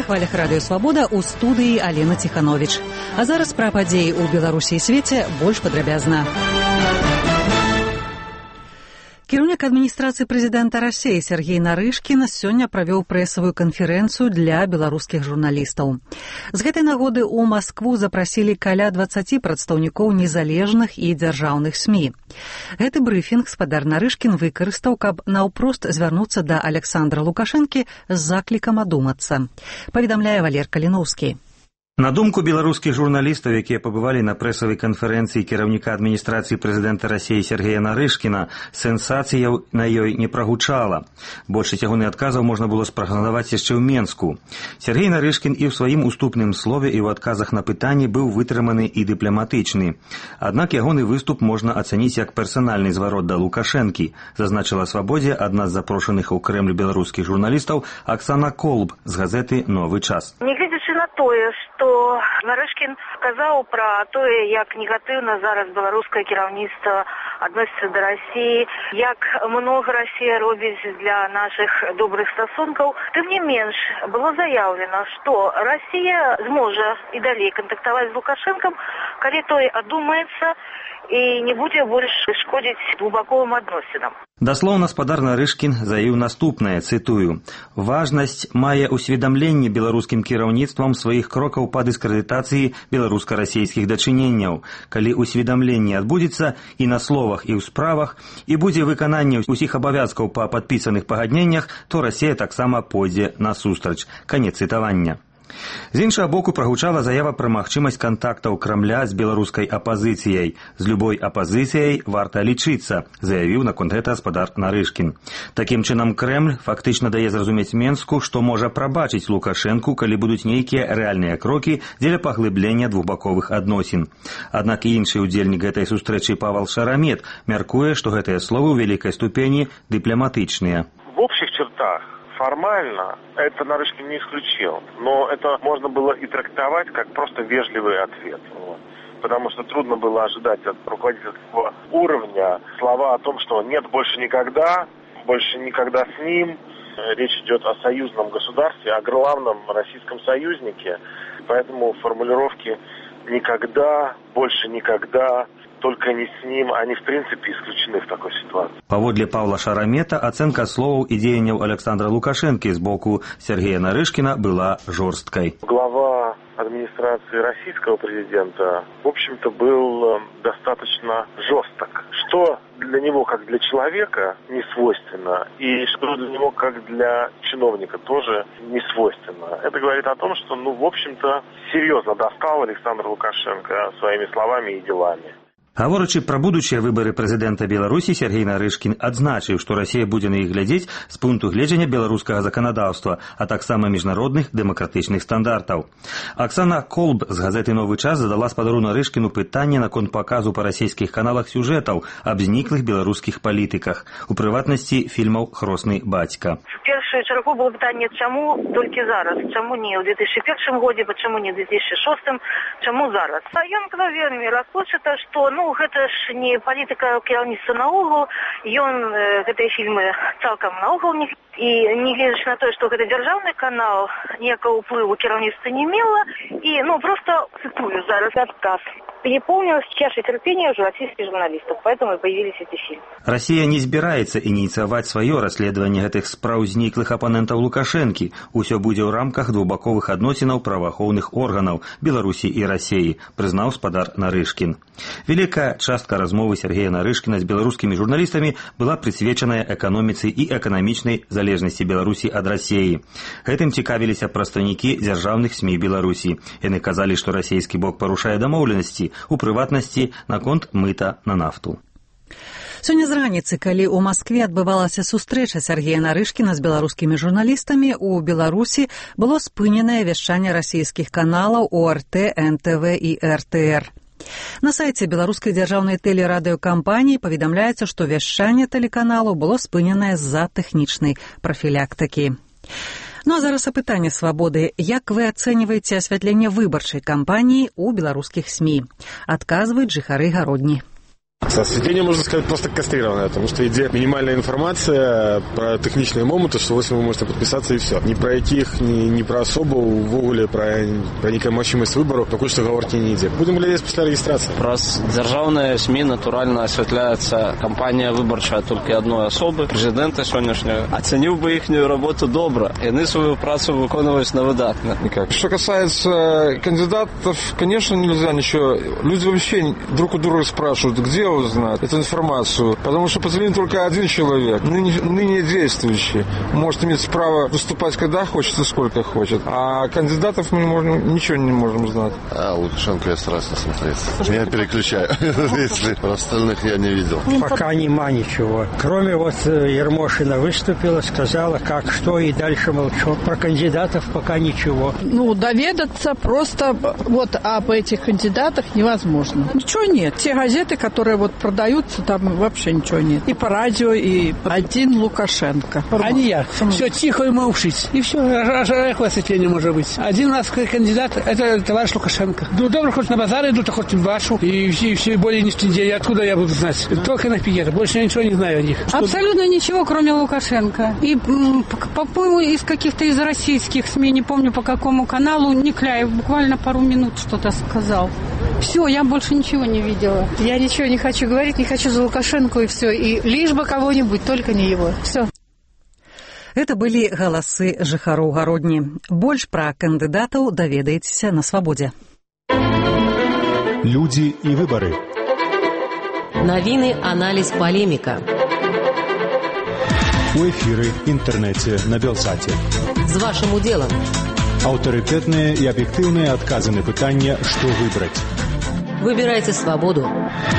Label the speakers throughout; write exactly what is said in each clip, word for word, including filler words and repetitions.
Speaker 1: хвалях радыё «Свабода» ў студыі Алена Ціхановіч. А зараз пра падзеі ў Беларусі і свеце больш падрабязна. Кіраўнік адміністрацыі прэзідэнта Расіі Сергей Нарышкін сёння правёў прэсавую канферэнцыю для беларускіх журналістаў. З гэтай нагоды ў Маскву запрасілі каля дваццаці прадстаўнікоў незалежных і дзяржаўных СМІ. Гэты брыфінг спадар Нарышкін выкарыстаў, каб наўпрост звярнуцца да Александра Лукашэнкі з заклікам адумацца. Паведамляе Валер Каліноўскі.
Speaker 2: На думку беларускіх журналістаў, якія пабывалі на прэсавай канферэнцыі кіраўніка адміністрацыі прэзідэнта Расіі Сергея Нарышкіна, сенсацыяў на ёй не прагучала. Большасць ягоных адказаў можна было спрагназаваць яшчэ ў Менску. Сергей Нарышкін і ў сваім уступным слове, і ў адказах на пытанні быў вытрыманы і дыпламатычны. Аднак ягоны выступ можна ацаніць як персанальны зварот да Лукашэнкі, зазначыла «Свабодзе» адна з запрошаных у Крэмль беларускіх журналістаў Аксана Колб з газеты «Новы час».
Speaker 3: На тое, што Нарышкін сказаў пра тое, як негатыўна зараз беларускае кіраўніцтва адносіцца да Расіі, як многа Расія робіць для нашых добрых стасункаў. Тым не менш, было заяўлена, што Расія зможа і далей кантактаваць з Лукашэнкам, калі той адумаецца і не будзе больш шкодзіць двухбаковым адносінам.
Speaker 2: Даслоўна спадар Нарышкін заявіў наступнае, цытую: «Важнасць мае ўсведамленне беларускім кіраўніцтвам сваіх крокаў па дыскрэдытацыі беларуска-расійскіх дачыненняў. Калі ўсведамленне адбудзецца і на словах, і ў справах, і будзе выкананне ўсіх абавязкаў па падпісаных пагадненнях, то Расія таксама пойдзе насустрач». Канец цытавання. З іншага боку прагучала заява пра магчымасць кантактаў Крамля з беларускай апазіцыяй. З любой апазіцыяй варта лічыцца, заявіў наконт гэта спадар Нарышкін. Такім чынам Крэмль фактычна дае зразумець Менску, што можа прабачыць Лукашэнку, калі будуць нейкія рэальныя крокі дзеля паглыблення двухбаковых адносін. Аднак іншы ўдзельнік гэтай сустрэчы Павал Шарамет мяркуе, што гэтыя словы ў вялікай ступені дыпламатычныя.
Speaker 4: В общих чертах формально это Нарышкин не исключил, но это можно было и трактовать как просто вежливый ответ. Вот. Потому что трудно было ожидать от руководителя такого уровня слова о том, что нет больше никогда, больше никогда с ним. Речь идет о союзном государстве, о главном российском союзнике. Поэтому формулировки «никогда», «больше никогда», только не с ним, они в принципе исключены в такой ситуации.
Speaker 2: Паводле Павла Шарамета ацэнка словаў і дзеянняў Александра Лукашэнкі з боку Сергея Нарышкіна была жорсткай.
Speaker 4: Глава администрации российского президента, в общем-то, был достаточно жесток. Что для него, как для человека, не свойственно, и что для него, как для чиновника, тоже не свойственно. Это говорит о том, что, ну, в общем-то, серьезно достал Александр Лукашенко своими словами и делами.
Speaker 2: Гаворачы пра будучыя выбары прэзідэнта Беларусі, Сергей Нарышкін адзначыў, што Расія будзе на іх глядзець з пункту гледжання беларускага заканадаўства, а таксама міжнародных дэмакратычных стандартаў. Аксана Колб з газеты «Новы час» задала спадару Нарышкіну пытанне наконт паказу па расійскіх каналах сюжэтаў аб зніклых беларускіх палітыках, у прыватнасці фільмаў «Хросны бацька».
Speaker 3: В першую чаргу было пытанне, чаму толькі зараз, чаму не ў две тысячи першым годзе, чаму не ў две тысячи шостым, чаму зараз. А ён казаў вельмі расплыўчата, што ну гэта ж не палітыка кіраўніцтва наогул, ён э, гэтыя фільмы цалкам наогул не. І не гледзячы на тое, што гэта дзяржаўны канал, ніякага ўплыву кіраўніцтва не мела, і ну просто цитую зараз адказ. Переполнилась чаша терпения уже российских журналистов, поэтому и появились эти фильмы.
Speaker 2: Россия не збіраецца ініцыяваць сваё расследаванне гэтых спраў зніклых апанентаў Лукашэнкі. Усё будзе ў рамках двухбаковых адносінаў праваахоўных органаў Беларусі і Расіі, прызнаў спадар Нарышкін. Вялікая частка размовы Сергея Нарышкіна з беларускімі журналістамі была прысвечаная эканоміцы і эканамічнай залежнасці Беларусі ад Расіі. Гэтым цікавіліся прадстаўнікі дзяржаўных СМІ Беларусі. Яны казалі, што расійскі бок парушае дамоўленасці, у прыватнасці наконт мыта на нафту.
Speaker 1: Сёння з раніцы, калі ў Маскве адбывалася сустрэча Сергея Нарышкіна з беларускімі журналістамі, у Беларусі было спыненае вяшчанне расійскіх каналаў о эр тэ, эн тэ вэ і эр тэ эр. На сайце беларускай дзяржаўнай тэлерадыёкампаніі паведамляецца, што вяшчанне тэлеканалу было спыненае з-за тэхнічнай прафілактыкі. Ну а зараз апытанне «Свабоды». Як вы ацэньваеце асвятленне выбарчай кампаніі ў беларускіх СМІ? Адказваюць жыхары Гародні.
Speaker 5: Осветление, можно сказать, просто кастрированное, потому что идея минимальная информация про технічні моменти, що ось ви можете підписатися і все. Ні про яких, ні, ні про особу, ввогуле про, про некомощимость вибору, також що говорити не йде. Будемо глядати після реєстрації.
Speaker 6: Раз державні СМІ натурально освітляється кампанія виборча тільки одної особи, президента сьогоднішнього. Оцінив би їхню роботу добре, і вони свою працю виконують на видатно.
Speaker 7: Никак. Что касается кандидатов, конечно, нельзя ничего. Люди вообще друг у друга спрашивают, где узнать эту информацию. Потому что позвонит только один человек, ныне, ныне действующий. Может иметь право выступать, когда хочет и сколько хочет. А кандидатов мы не можем, ничего не можем знать.
Speaker 8: А Лукашенко я стараюсь не смотреть. Я переключаю. Если про остальных я не видел.
Speaker 9: Пока нема ничего. Кроме вот Ермошина выступила, сказала, как, что, и дальше молчу. Про кандидатов пока ничего.
Speaker 10: Ну, доведаться просто вот об этих кандидатах невозможно. Ничего нет. Те газеты, которые вот продаются, там вообще ничего нет. И по радио, и один Лукашенко.
Speaker 9: А не я. Все тихо и молчить. И все. А какое осветление может быть? Один у нас кандидат, это товарищ Лукашенко. Ну, добро, хоть на базар идут, а хоть в вашу. И все, все более низкие деньги. Откуда я буду знать? Только на пикете. Больше я ничего не знаю о них.
Speaker 11: Абсолютно ничего, кроме Лукашенко. И, по-моему, из каких-то из российских СМИ, не помню по какому каналу, Никляев буквально пару минут что-то сказал. Все, я больше ничего не видела.
Speaker 12: Я ничего не хочу говорить, не хочу за Лукашенко и все. И лишь бы кого-нибудь, только не его. Все.
Speaker 1: Это были галасы жыхароў гародні. Больш пра кандыдатаў даведаецеся на свабодзе.
Speaker 13: Людзі і выбары.
Speaker 14: Навіны, аналіз, палеміка.
Speaker 13: У эфіры, інтэрнэце, на Белсаце.
Speaker 14: З вашым удзелам.
Speaker 13: Аўтарытэтныя і аб'ектыўныя адказы на пытанне, што выбраць.
Speaker 14: Выбірайце свабоду.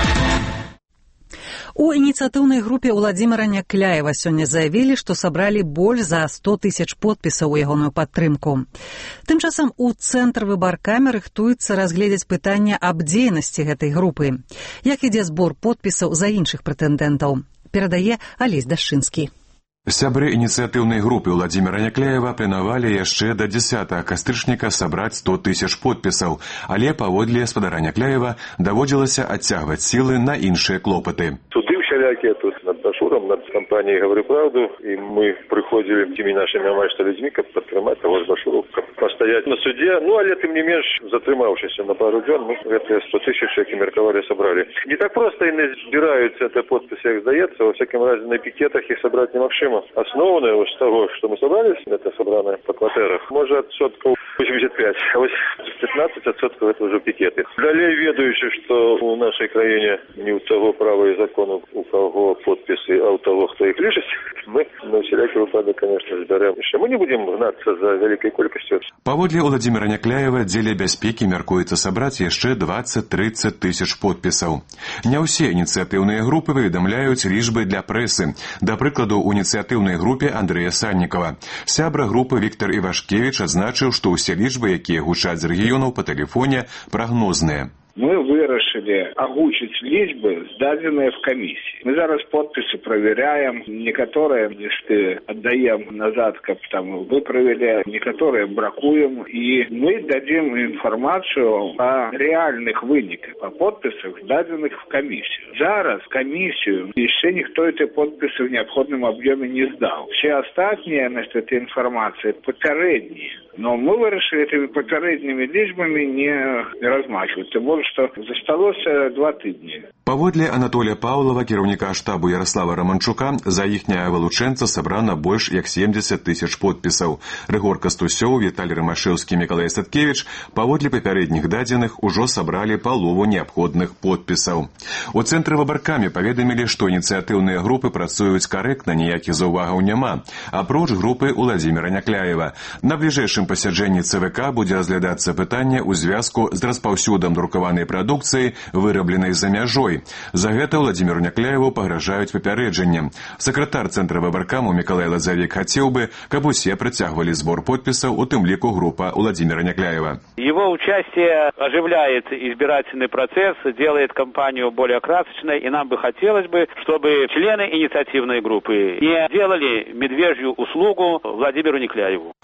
Speaker 1: У ініцыятыўнай групе Владзіміра Някляева сёння заявілі, што сабралі больш за сто тысяч подпісаў у ягоную падтрымку. Тым часам у Цэнтр выбаркамі рыхтуецца разгледзець пытанне аб дзейнасці гэтай групы. Як ідзе збор подпісаў за іншых прэтэндэнтаў? Перадае Алесь Дашчынскі.
Speaker 15: Сябры ініцыятыўнай групы Владзіміра Някляева планавалі яшчэ да дзясятага кастрычніка сабраць сто тысяч подпісаў, але паводле спадара Някляева даводзілася адцягваць сілы на іншыя клопаты.
Speaker 4: Суды всякие тут над Башуром, над компанией «Говорю правду», и мы приходили теми нашими амаль што людьми, каб падтрымаць того ж Башуру, каб пастаяць на суде. Ну, але тым не менш, затрымаўшыся на пару дзён, мы гэтыя сто тысяч, які меркавалі, сабралі. Не так просто и не збіраюцца это подписи, як здаецца, во всяком разе на пикетах их собрать немагчыма. Основное вот с того, что мы собрались, это собрано по квартирах, может отсотков восемьдесят пять, а вот пятнадцать отсотков это уже пикеты. Далее ведаючи, что у нашей краине не у того права и закона, у кого подписи, а у того, кто их лишит, мы на всякий выпадок, конечно, зберем. Мы не будем гнаться за великой колькостью.
Speaker 15: Паводле Владзіміра Някляева дзеля бяспекі мяркуецца сабраць яшчэ двадцать-тридцать тысяч подпісаў. Не ўсе ініцыятыўныя групы паведамляюць лічбы для прэсы. Да прыкладу, у ініцыятыўнай групе Андрэя Саннікава. Сябра групы Віктор Івашкевіч адзначыў, што ўсе лічбы, якія гучаць з рэгіёнаў па тэлефоне, прагнозныя.
Speaker 16: Мы вырашили агучить лічбы, здадзеныя в комиссии. Мы зараз подписи проверяем, некоторые, если отдаем назад, как там выправили, некоторые бракуем, и мы дадим информацию о реальных выниках, о подписах, здадзеных в комиссию. Зараз комиссию еще никто эти подписи в необходимом объеме не сдал. Все остальные, значит, эти информации попередние. Но мы вырашили этими попередними лічбами не размахивать. Тем более, что засталося два тыдні.
Speaker 15: Паводле Анатолія Паўлава, кіраўніка штабу Ярослава Раманчука, за іхняе вылучэнца сабрана больш як семьдесят тысяч подпісаў. Рыгор Кастусёў, Віталій Рымашэўскі, Мікалай Садкевіч паводле папярэдніх дадзеных ужо сабралі палову неабходных подпісаў. У Цэнтры выбаркамі паведамілі, што ініцыятыўныя групы працуюць карэктна, ніякіх заўвагаў няма, апроч групы Владзіміра Някляева. На бліжэйшым пасяджэнні ЦВК будзе разглядацца пытанне ў звязку з распаўсюдам друкаванай прадукцыі, вырабленай за мяжой. За гэта Владзіміру Някляеву пагражаюць папярэджаннем. Сакратар Цэнтра выбаркаму Мікалай Лазавік хацеў бы, каб усе працягвалі збор подпісаў, у тым ліку група Владзіміра Някляева.
Speaker 17: Его участие оживляет избирательный процесс, делает кампанию более красочной, и нам бы хотелось бы, чтобы члены инициативной группы не делали медвежью услугу Владимиру Някляеву.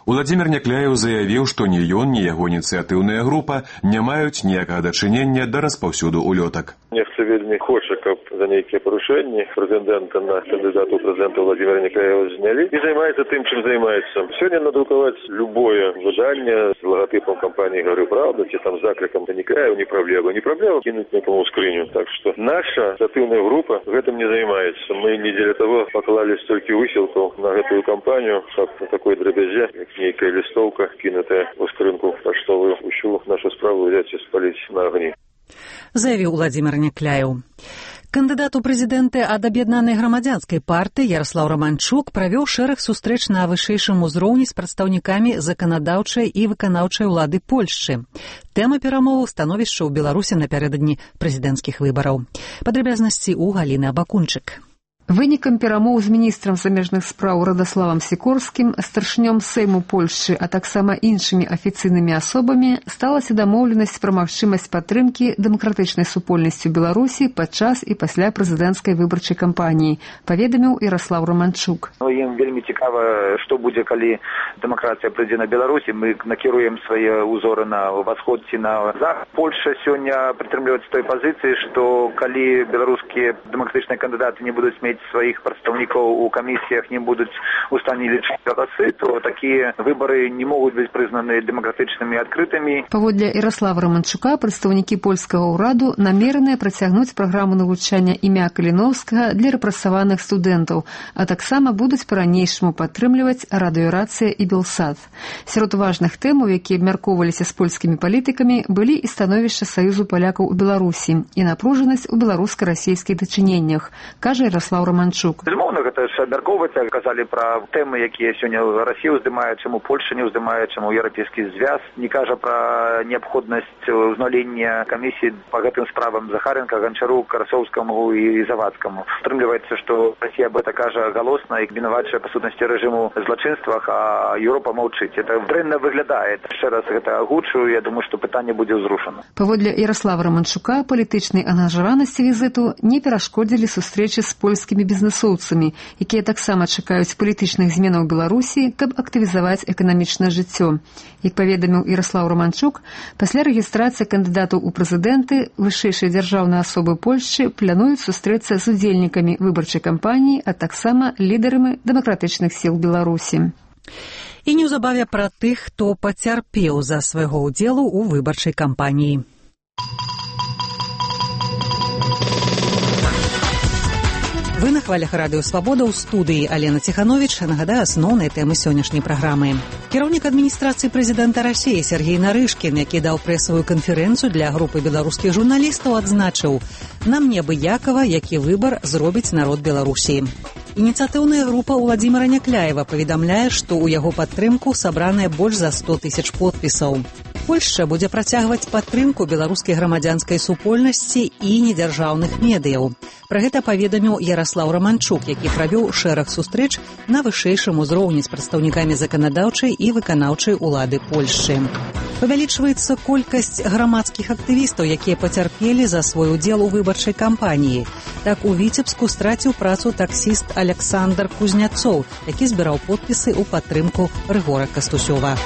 Speaker 15: Уладзімір Някляеў заявіў, што ні ён, ні яго ініцыятыўная група не маюць ніякага дачынення да распаўсюду улётак.
Speaker 18: Нехта вельмі хоча, каб за нейкія парушэнні прэзідэнта на кандыдату прэзідэнта Уладзіміра Някляева знялі і займаецца тым, чым займаецца. Сёння надрукаваць любое выданне з лагатыпам кампаніі «Гары Праўда» ці там заклікам Някляева не праблема. Не праблема кінуць некаму ў скрыню. Так што наша инициативная группа гэтым не займаецца. Мы не дзеля таго паклалі столькі высілкаў на гэтую кампанію, каб на такой драбязе, як нейкая лістовка, кінутая ў скрынку паштовую, усю нашу справу взяць і спаліць на агні.
Speaker 1: Заявіў Уладзімір Някляеў. Кандыдат у прэзідэнты ад аб'яднанай грамадзянскай партыі Яраслаў Раманчук правёў шэраг сустрэч на вышэйшым узроўні з прадстаўнікамі заканадаўчай і выканаўчай улады Польшчы. Тэма перамоваў становішча ў Беларусі напярэдадні прэзідэнцкіх выбараў. Падрабязнасці ў Галіны Абакунчык.
Speaker 19: Вынікам перамоў з міністрам замежных спраў Радаславам Сікорскім, старшынём Сейму Польшчы, а таксама іншымі афіцыйнымі асобамі сталася дамоўленасць пра магчымасць падтрымкі дэмакратычнай супольнасцю Беларусі падчас і пасля прэзідэнцкай выбарчай кампаніі, паведаміў Яраслаў Раманчук.
Speaker 20: Ну, ім вельмі цікава, што будзе, калі дэмакратыя прыйдзе на Беларусі. Мы накіруем свае ўзоры на ўвасход ці на захад. Польша сёння прытрымліваецца той пазіцыі, што калі беларускія дэмакратычныя кандыдаты не будуць мець сваіх прадстаўнікоў у камісіях, не будуць у стане лічыць галасы, то такія выбары не могуць быць прызнаны дэмакратычнымі і адкрытымі.
Speaker 19: Паводле Яраслава Раманчука, прадстаўнікі польскага ўраду намераныя працягнуць праграму навучання імя Каліноўскага для рэпрэсаваных студэнтаў, а таксама будуць па-ранейшаму падтрымліваць радыёрацыя і Белсад. Сярод важных тэмаў, якія абмяркоўваліся з польскімі палітыкамі, былі і становішча Саюзу палякаў у Беларусі, і напружанасць у беларуска-расійскіх дачыненнях, кажа Яраслаў Раманчук.
Speaker 20: Безумоўна, гэта ж абмяркоўваць, казалі пра тэмы, якія сёння Расія ўздымае, чаму Польша не ўздымае, чаму еўрапейскі звяз не кажа пра неабходнасць узнаўлення камісіі па гэтым справам Захаренка, Ганчару, Карасоўскаму і Завадскаму. Утрымліваецца, што Расія об гэта кажа галосна і вінавачае па сутнасці рэжыму в злачынствах, а Еўропа маўчыць. Это дрэнна выглядае. Яшчэ раз гэта агучу, я думаю, што пытанне будзе ўзрушана.
Speaker 19: Паводле Яраслава Раманчука, палітычнай ангажаванасці візіту не перашкодзілі сустрэчы з польскімі бізнесоўцамі, якія таксама чакаюць палітычных зменаў у Беларусі, каб актывізаваць эканамічнае жыццё. Як паведаміў Яраслаў Раманчук, пасля рэгістрацыі кандыдатаў у прэзідэнты вышэйшыя дзяржаўныя асобы Польшчы плануюць сустрэцца з удзельнікамі выбарчай кампаніі, а таксама лідарамі дэмакратычных сіл Беларусі.
Speaker 1: І неўзабаве пра тых, хто пацярпеў за свайго ўдзелу ў выбарчай кампаніі. Вы на хвалях радыё «Свабода», ў студыі Алена Ціхановіч. Нагадаю асноўныя тэмы сённяшняй праграмы. Кіраўнік адміністрацыі прэзідэнта Расіі Сергей Нарышкін, які даў прэсавую канферэнцыю для групы беларускіх журналістаў, адзначыў: «Нам неабыякава, які выбар зробіць народ Беларусі». Ініцыятыўная група Уладзіміра Някляева паведамляе, што ў яго падтрымку сабраныя больш за сто тысяч подпісаў. Польшча будзе працягваць падтрымку беларускай грамадзянскай супольнасці і недзяржаўных медыяў. Пра гэта паведаміў Яраслаў Раманчук, які правёў шэраг сустрэч на вышэйшым узроўні з прадстаўнікамі заканадаўчай і выканаўчай улады Польшчы. Павялічваецца колькасць грамадскіх актывістаў, якія пацярпелі за свой удзел у выбарчай кампаніі. Так у Віцебску страціў працу таксіст Александр Кузняцоў, які збіраў подпісы ў падтрымку Рыгора Кастусёва.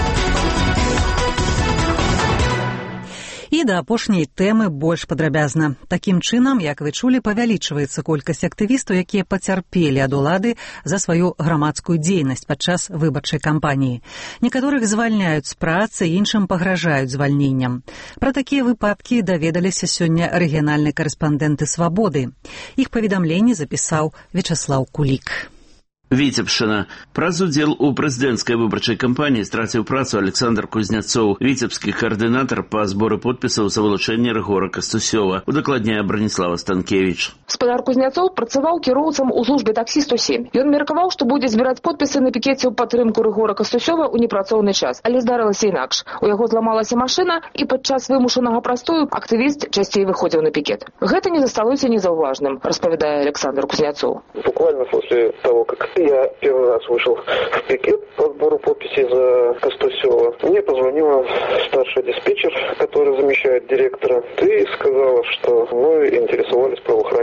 Speaker 1: І да апошняй тэмы больш падрабязна. Такім чынам, як вы чулі, павялічваецца колькасць актывістаў, якія пацярпелі ад улады за сваю грамадскую дзейнасць падчас выбарчай кампаніі. Некаторых звальняюць з працы, іншым пагражаюць звальненнем. Пра такія выпадкі даведаліся сёння рэгіянальныя карэспандэнты «Свабоды». Іх паведамленне запісаў Вячаслаў Кулік.
Speaker 21: Віцебшчына. Праз удзел у прэзідэнцкай выбарчай кампаніі страціў працу Александр Кузняцоў, віцебскі каардынатар па зборы подпісаў за вылучэнне Рыгора Кастусёва. Удакладняе Браніслава Станкевіч.
Speaker 22: Спадар Кузняцоў працаваў кіроўцам у службе таксісту сем. Ён меркаваў, што будзе збіраць подпісы на пікеце ў падтрымку Рыгора Кастусёва ў непрацоўны час. Але здарылася інакш. У яго зламалася машына, і падчас вымушанага прастою актывіст часцей выходзіў на пікет. Гэта не засталося незаўважным, распавядае Александр Кузняцоў.
Speaker 23: Буквально после того, как я первый раз вышел в пикет по сбору подписей за Кастусёва, мне позвонила старший диспетчер, который замещает директора, и сказала, что мной интересовались правоохранительные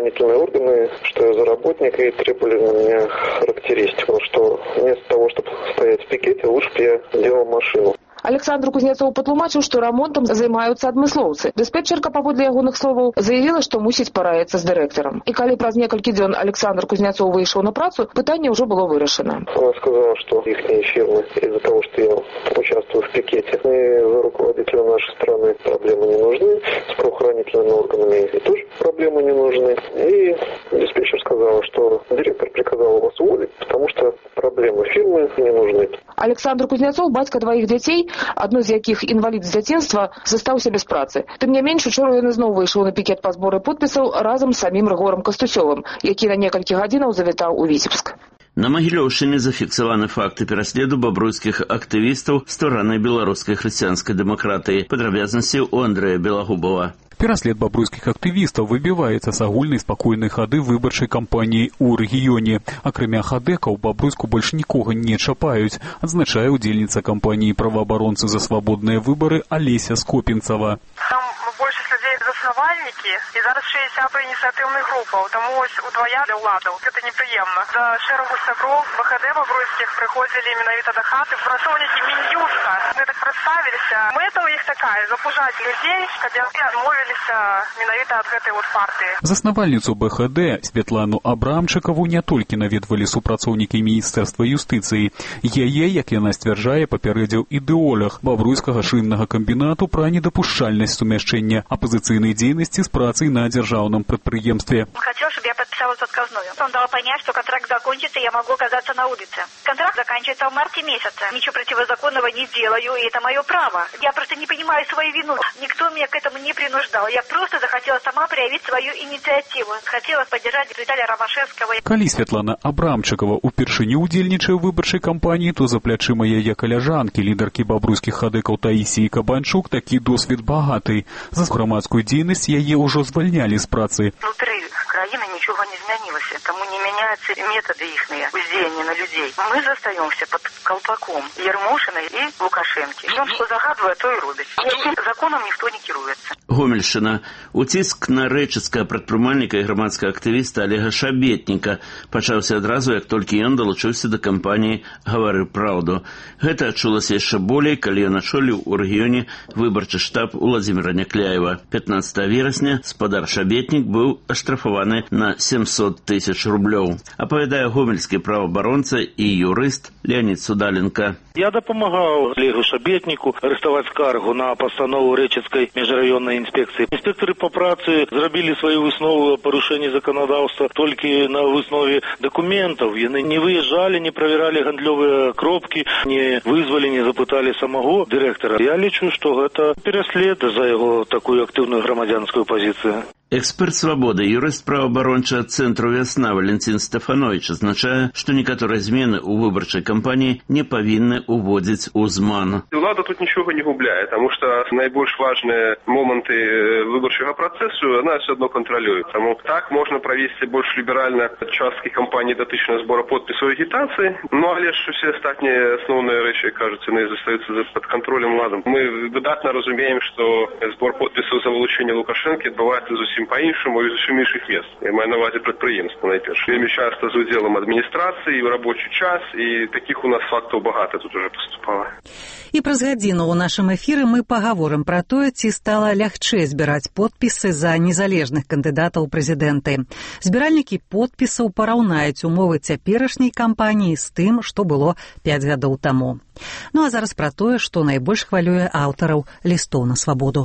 Speaker 23: правоохранительные органы, что я за работник, и требовали на меня характеристику, что вместо того, чтобы стоять в пикете, лучше бы я делал машину.
Speaker 22: Александр Кузнецов патлумачыў, што рамонтам займаюцца адмыслоўцы. Дыспетчерка, паводле ягоных словаў, заявіла, што мусіць параіцца з дырэктарам. І калі праз некалькі дзён Александр Кузнецов выйшаў на працу, пытанне ўжо было вырашана.
Speaker 23: Она сказала, что их фирмы из-за того, что я участвую в пикете, и за руководителя нашей страны проблемы не нужны, с правоохранительными органами и тоже проблемы не нужны. И диспетчер сказала, что директор приказал вас уволить, потому что проблемы фирмы не нужны.
Speaker 22: Александр Кузнецов, бацька дваіх дзяцей, адной з якіх інвалід з дзяцінства, застаўся без працы. Тым не менш, учора ён ізноў выйшаў на пікет па зборы подпісаў разам з самім Рыгорам Кастусёвым, які на некалькі гадзінаў завітаў у Віцебск.
Speaker 21: На Магілёўшчыне зафіксаваны факты пераследу бабруйскіх актывістаў стороны беларускай хрысціянскай дэмакратыі. Падрабязнасці у Андрэя Белагубова.
Speaker 2: Пераслед бабруйскіх актывістаў выбіваецца з агульнай спакойнай хады выбарчай кампаніі ў рэгіёне. Акрамя хадэкаў, бабруйску больш нікога не чапаюць, адзначае ўдзельніца кампаніі праваабаронцы за свабодныя выбары Алеся Скопінцава.
Speaker 3: Там большасць людзей заснавальнікі і зараз шэсцьдзесят ініцыятыўных групаў, таму ось удвая для ўладаў. Гэта непрыемна. За шэрагу сяброў БХД бабруйскіх прыходзілі менавіта да хаты працоўнікі Мін'юста. Мы так прадставіліся. Мэта ў іх такая — запужаць людзей, каб яны адмовіліся менавіта ад гэтай вот партыі.
Speaker 2: Заснавальніцу БХД Святлану Абрамчыкаву не толькі наведвалі супрацоўнікі міністэрства юстыцыі. Яе, як яна сцвярджае, папярэдзіў ідэолог бабруйскага шыннага камбінату пра недапушчальнасць сумяшчэння апозіцыйнай дзейнасці з працай на дзяржаўным прадпрыемстве.
Speaker 5: Хотел, чтобы я подписалась отказную. Он дал понять, что контракт закончится, и я могу оказаться на улице. Контракт заканчивается в марте месяце. Ничего противозаконного не делаю, и это мое право. Я просто не понимаю свою вину. Никто меня к этому не принуждал. Я просто захотела сама проявить свою инициативу. Хотела поддержать Виталия Ромашевского.
Speaker 2: Калі Святлана Абрамчыкава упершыню удзельнічае ў выбарчай кампаніі, то за плячыма яе каляжанкі, лідаркі бабруйскіх хадэкаў Таісіі Кабанчук, такі досвед багаты. За грамадскую дзейнасць яе ўжо звальнялі з працы.
Speaker 5: Внутри краіны нічога не змянілася, таму не мяняюцца метады іхныя ўздзеяння на людзей. Мы застаёмся под колпаком Ярмошина і Лукашэнкі. Ён што загадвае, то і робіць. Законам ніхто не кіруецца.
Speaker 21: Гомельшчына. Уціск на рэчыцкага прадпрымальніка і грамадскага актывіста Олега Шабетніка пачаўся адразу, як толькі ён далучыўся да кампаніі «Гавары праўду». Гэта адчулася яшчэ болей, калі ён ачоліў у рэгіёне выбарчы штаб Уладзіміра Някляева. пятнадцатого верасня спадар Шабетнік быў аштрафаваны на семьсот тысяч рублёў. Апавядае гомельскі праваабаронца і юрыст Леонид Судаленко.
Speaker 24: Я дапамагаў Олегу Шабетніку арыштаваць скаргу на пастанову рэчыцкай міжраённай інспекцыі. Інспектары па працы зрабілі сваю выснову о парушэнні заканадаўства толькі на выснове дакументаў. Яны не выязджалі, не правяралі гандлёвыя кропкі, не вызвалі, не запыталі самого дырэктара. Я лічу, што гэта пераслед за яго такую актыўную грамадзянскую пазіцыю.
Speaker 21: Эксперт «Свободы», юрыст праваабарончага цэнтру «Вясна» Валентин Стефанович азначае, што некаторыя змены ў выбарчай кампаніі не павінны уводзіць у зман.
Speaker 25: Улада тут нічога не губляе, таму што найбольш важныя моманты выбарчага працэсу она все адно кантралюе. Таму так можна правесці больш ліберальна часткі кампаніі датычна збора подпісаў і агітацыі, ну але ж усе астатнія асноўныя рэчы, кажуцца, яны застаюцца пад кантролем уладам. Мы выдатна разумеем, што збор подпісаў за вылучэнне Лукашэнкі адбываецца зусім по-іншому і зусім іншых мест. Я маю на увазі прадпрыемства найперш. Вельмі часта з удзелам адміністрацыі, рабочы час, і такіх у нас фактаў багата тут уже паступала.
Speaker 1: І праз гадзіну ў нашым эфіры мы пагаворым пра тое, ці стала лягчэй збіраць подпісы за незалежных кандыдатаў у прэзідэнты. Збіральнікі подпісаў параўнаюць умовы цяперашняй кампаніі з тым, што было пяць гадоў таму. Ну а зараз пра тое, што найбольш хвалюе аўтараў лістоў на свабоду.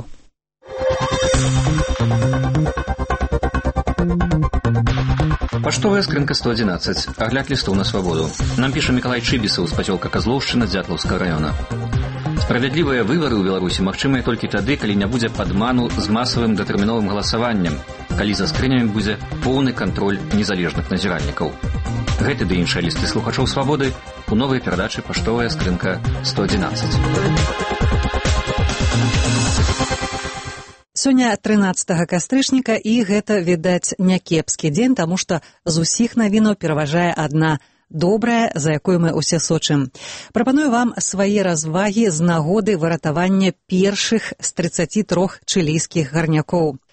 Speaker 26: Паштовая скрынка сто одиннадцать. Агляд листов на свободу. Нам пишет Миколай Чибисов з пасёлка Козловшчына Дзятлаўскага района. Справядлівыя выбары ў Беларусі магчымыя толькі тады, калі не будзе падману з масавым датэрміновым галасаваннем, калі за скрынямі будзе поўны кантроль незалежных назіральнікаў. Гэты ды іншыя лісты слухачоў свабоды у новай перадачы «Паштовая скрынка сто одиннадцать».
Speaker 1: Сёння трынаццатага кастрычніка, і гэта, відаць, някепскі дзень, таму што з усіх навінаў пераважае адна добрая, за якой мы ўсе сочым. Прапаную вам свае развагі з нагоды выратавання першых з трыццаці трох чылійскіх гарнякоў.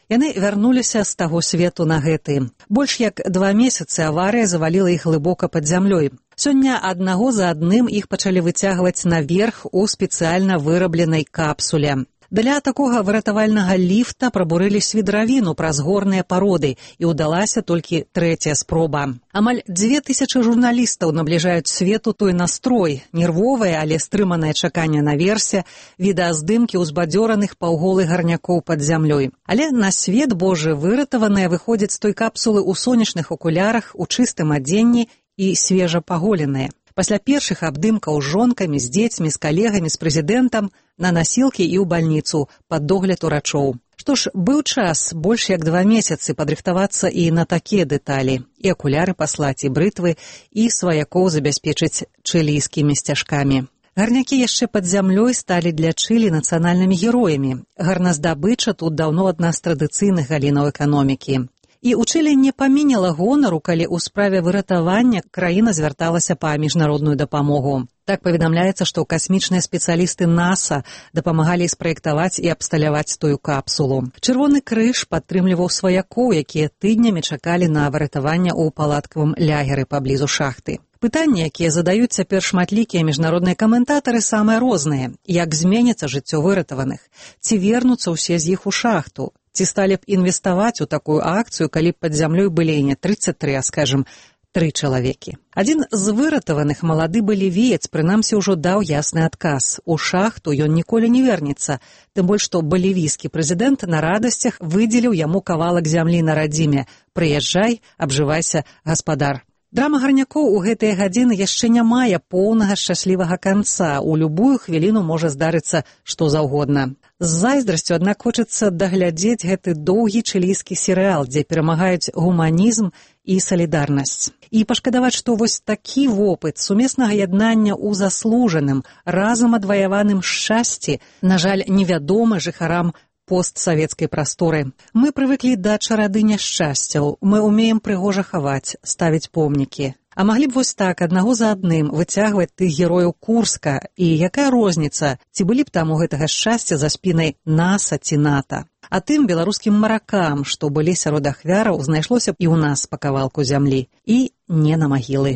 Speaker 1: Яны вярнуліся з таго свету на гэты. Больш як два месяцы аварыя заваліла іх глыбока пад зямлёй. Сёння аднаго за адным іх пачалі выцягваць наверх у спецыяльна вырабленай капсуле. Для такога выратавальнага ліфта прабурылі свідравіну праз горныя пароды, і ўдалася толькі трэцяя спроба. Амаль дзве тысячы журналістаў набліжаюць свету той настрой, нервовае, але стрыманае чаканне наверсе, відэаздымкі ўзбадзёраных паўголых гарнякоў пад зямлёй. Але на свет Божы выратаваныя выходзяць з той капсулы ў сонечных акулярах, у чыстым адзенні і свежа паголеныя. Пасля першых абдымкаў з жонкамі, з дзецьмі, з калегамі, з прэзідэнтам на насілкі і ў бальніцу пад догляд урачоў. Што ж, быў час больш як два месяцы падрыхтавацца і на такія дэталі, і акуляры паслаць, і брытвы, і сваякоў забяспечыць чылійскімі сцяжкамі. Гарнякі яшчэ пад зямлёй сталі для Чылі нацыянальнымі героямі. Гарназдабыча тут даўно адна з традыцыйных галінаў эканомікі. І ў Чылі не памінела гонару, калі ў справе выратавання краіна звярталася па міжнародную дапамогу. Так паведамляецца, што касмічныя спецыялісты НАСА дапамагалі спраектаваць і абсталяваць тую капсулу. Чырвоны крыж падтрымліваў сваякоў, якія тыднямі чакалі на выратаванне ў палаткавым лягеры паблізу шахты. Пытанні, якія задаюць цяпер шматлікія міжнародныя каментатары, самыя розныя. Як зменіцца жыццё выратаваных? Ці вернуцца ўсе з іх у шахту? Ці сталі б інвеставаць у такую акцыю, калі б пад зямлёй былі не трыццаць тры, а, скажем, тры чалавекі? Адзін з выратаваных, малады балівіец, прынамсі ўжо даў ясны адказ. У шахту ён ніколі не вернецца. Тым больш, што балівійскі прэзідэнт на радасцях выдзеліў яму кавалак зямлі на радзіме. Прыязджай, абжывайся, гаспадар. Драма гарнякоў у гэтыя гадзіны яшчэ не мае поўнага шчаслівага канца. У любую хвіліну можа здарыцца што заўгодна. З зайздрасцю, аднак, хочацца даглядзець гэты доўгі чылійскі серыял, дзе перамагаюць гуманізм і салідарнасць. І пашкадаваць, што вось такі вопыт сумеснага яднання ў заслужаным, разам адваяваным шчасці, на жаль, невядомы жыхарам постсавецкай прасторы. Мы прывыклі да чарады няшчасцяў, мы ўмеем прыгожа хаваць, ставіць помнікі. А маглі б вось так, аднаго за адным, выцягваць тых герояў Курска, і якая розніца, ці былі б там у гэтага шчасця за спінай НАСА ці НАТО. А тым беларускім маракам, што былі сярод ахвяраў, знайшлося б і ў нас па кавалку зямлі, і не на магілы.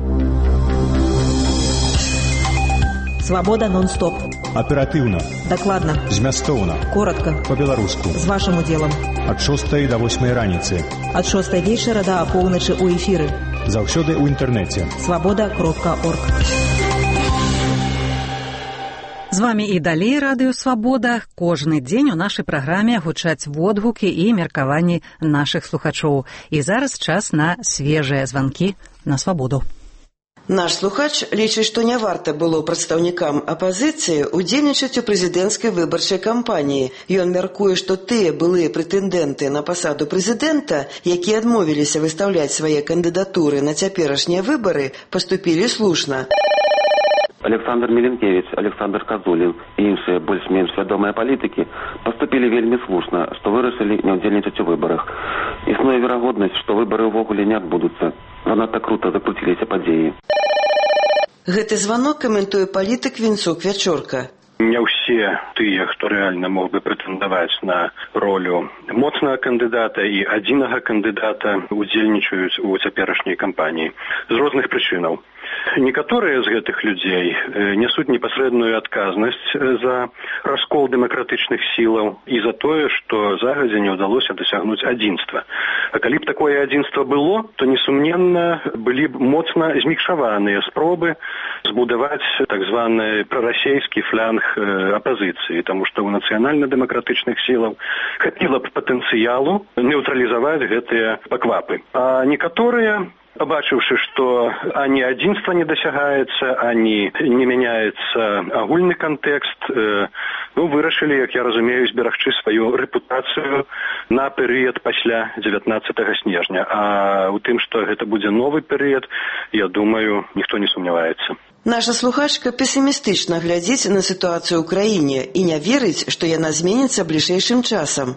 Speaker 6: Свобода нон-стоп.
Speaker 13: Оперативно.
Speaker 6: Докладно.
Speaker 13: Змястоўна.
Speaker 6: Коротко.
Speaker 13: По-беларуску.
Speaker 6: З вашым удзелам.
Speaker 13: Ад шостай да восьмай раніцы.
Speaker 6: Ад шостай вечара да апоўначы ў эфіры.
Speaker 13: Заўсёды ў інтэрнэце.
Speaker 6: свобода кропка орг.
Speaker 1: З вамі і далей радыё «Свабода». Кожны дзень у нашай праграме гучаць водгукі і меркаванні нашых слухачоў. І зараз час на свежыя званкі на «Свабоду».
Speaker 7: Наш слухач лічыць, што не варта было прадстаўнікам апазіцыі удзельнічаць у прэзідэнцкай выбарчай кампаніі. Ён мяркуе, што тыя былыя прэтэндэнты на пасаду прэзідэнта, якія адмовіліся выстаўляць свае кандыдатуры на цяперашнія выбары, паступілі слушна.
Speaker 8: Александр Міленкевич, Александр Казулін і іншыя больш-менш вядомыя палітыкі паступілі вельмі слушна, што вырашылі не ўдзельнічаць у выбарах. Існуе верагоднасць, што выбары ўвогуле не адбудуцца. Занадта крута закруціліся падзеі.
Speaker 7: Гэты званок каментуе палітык Вінцук Вячорка.
Speaker 9: Не ўсе тыя, хто рэальна мог бы прэтэндаваць на ролю моцнага кандыдата і адзінага кандыдата удзельнічаюць у цяперашняй кампаніі з розных прычынаў. Некаторыя з гэтых людзей нясуць непасрэдную адказнасць за раскол дэмакратычных сілаў і за тое, што загадзя не ўдалося дасягнуць адзінства. А калі б такое адзінства было, то несумненна былі б моцна змікшаваныя спробы збудаваць так званы прарасейскі фланг апазіцыі, таму што ў нацыянальна-дэмакратычных сілаў хапіла б патэнцыялу нейтралізаваць гэтыя паквапы. А некаторыя, побачыўшы, што ані адзінства не дасягаецца, ані не мяняецца агульны кантэкст, ну, вырашылі, як я разумею, зберагчы сваю рэпутацыю на перыяд пасля дзевятнаццатага снежня. А ў тым, што гэта будзе новы перыяд, я думаю, ніхто не сумняваецца.
Speaker 7: Наша слухачка песімістычна глядзіць на сітуацыю ў краіне і не верыць, што яна зменіцца бліжэйшым часам.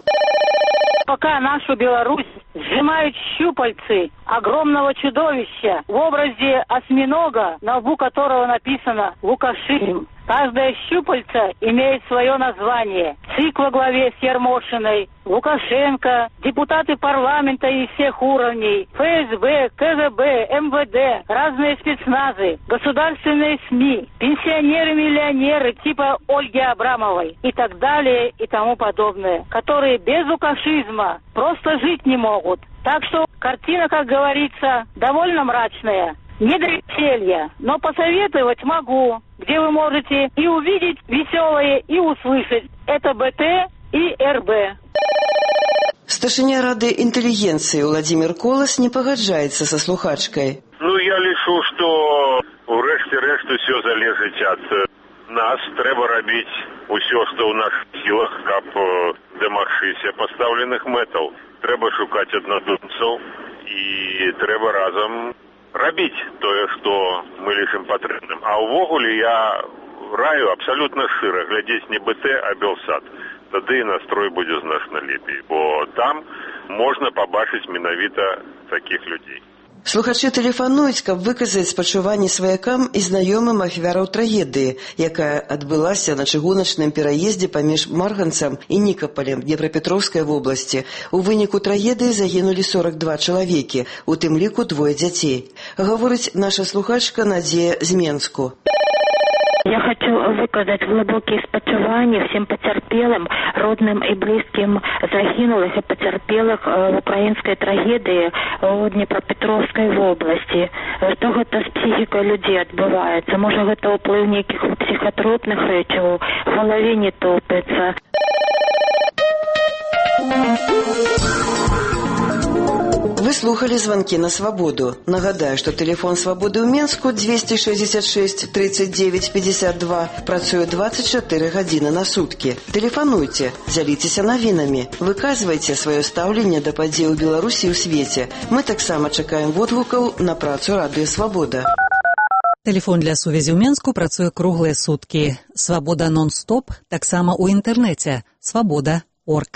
Speaker 10: Пока нашу Беларусь сжимают щупальцы огромного чудовища в образе осьминога, на лбу которого написано «Лукашизм». Каждое щупальце имеет свое название. ЦИК во главе с Ермошиной, Лукашенко, депутаты парламента из всех уровней, ФСБ, КГБ, МВД, разные спецназы, государственные СМИ, пенсионеры-миллионеры типа Ольги Абрамовой и так далее и тому подобное, которые без лукашизма просто жить не могут. Так что картина, как говорится, довольно мрачная. Не до веселья, но посоветовать могу, где вы можете и увидеть веселое, и услышать. Это БТ и РБ.
Speaker 7: Старшыня Рады інтэлігенцыі Владимир Колас не пагаджаецца са слухачкай.
Speaker 4: Ну, я лічу, што ўрэшце рэшт усё залежыць ад нас. Трэба рабіць усё, што ў нашых сілах, каб дамагчыся пастаўленых мэтаў. Трэба шукаць аднадумцаў і трэба разам рабіць тое, што мы лічым патрэбным. А ўвогуле я раю абсалютна шчыра глядзець не БТ, а Белсат. Тады і настрой будзе значна лепей, бо там можна пабачыць менавіта такіх людзей.
Speaker 7: Слухачы тэлефануюць, каб выказаць спачуванні сваякам і знаёмым ахвяраў трагедыі, якая адбылася на чыгуначным пераездзе паміж Марганцам і Нікапалем Днепрапетроўскай вобласці. У выніку трагедыі загінулі сорок два чалавекі, у тым ліку двое дзяцей. Гаворыць наша слухачка Надзея з Менску.
Speaker 11: Я хочу выказать глубокие спочивания всем потерпелым, родным и близким загинулых и потерпелых в украинской трагедии в Днепропетровской области. Что это с психикой людей отбывается? Может, это уплыв неких психотропных речей, в голове не топится.
Speaker 7: Вы слухали звонки на свободу. Нагадаю, что телефон свободы ў Менску двести шестьдесят шесть тридцать девять пятьдесят два працуе двадцать четыре гадзіны на сутки. Телефонуйте, дзяліцеся навінамі, выказвайце сваё стаўленне да падзей у Беларусі і ў свеце. Мы таксама чакаем водгукаў на працу радыё Свабода.
Speaker 1: Телефон для сувязі ў Менску працуе круглыя суткі. Свабода нон-стоп таксама ў інтэрнэце свабода точка орг.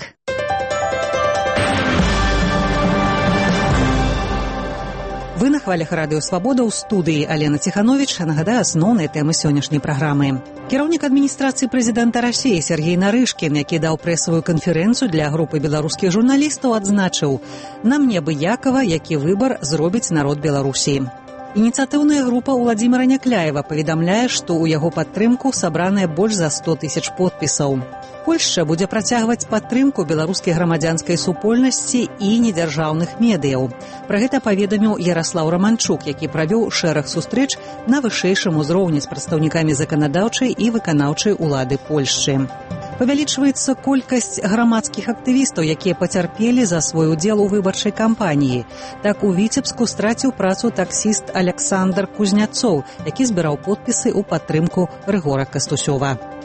Speaker 1: Вы на хвалях радыё Свабода ў студыі Алена Ціхановіч. Нагадаю асноўныя тэмы сённяшняй праграмы. Кіраўнік адміністрацыі прэзідэнта Расіі Сергей Нарышкін, які даў прэсавую канферэнцыю для групы беларускіх журналістаў, адзначыў: «Нам неабыякава, які выбар зробіць народ Беларусі». Ініцыятыўная група Уладзіміра Някляева паведамляе, што ў яго падтрымку сабраныя больш за сто тысяч подпісаў. Польшча будзе працягваць падтрымку беларускай грамадзянскай супольнасці і недзяржаўных медыяў. Пра гэта паведаміў Яраслаў Раманчук, які правёў шэраг сустрэч на вышэйшым узроўні з прадстаўнікамі заканадаўчай і выканаўчай улады Польшчы. Павялічваецца колькасць грамадскіх актывістаў, якія пацярпелі за свой удзел у выбарчай кампаніі. Так у Віцебску страціў працу таксіст Александр Кузняцоў, які збіраў подпісы ў падтрымку Рыгора Кастусёва.